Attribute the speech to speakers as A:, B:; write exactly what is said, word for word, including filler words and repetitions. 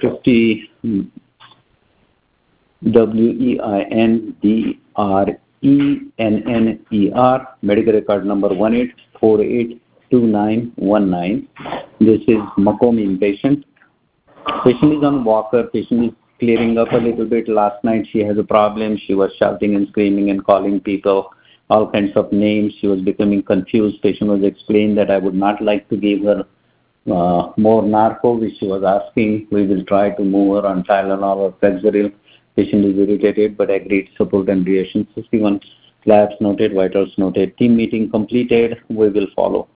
A: fifty, W E I N D R E N N E R, medical record number one eight four eight two nine one nine. This is Makomi patient. Patient is on walker. Patient is clearing up a little bit. Last night she has a problem. She was shouting and screaming and calling people all kinds of names. She was becoming confused. Patient was explained that I would not like to give her uh, more narco, which she was asking. We will try to move her on Tylenol or Fexeril. Patient is irritated but agreed. Support and reaction sixty-one. Labs noted, vitals noted. Team meeting completed. We will follow.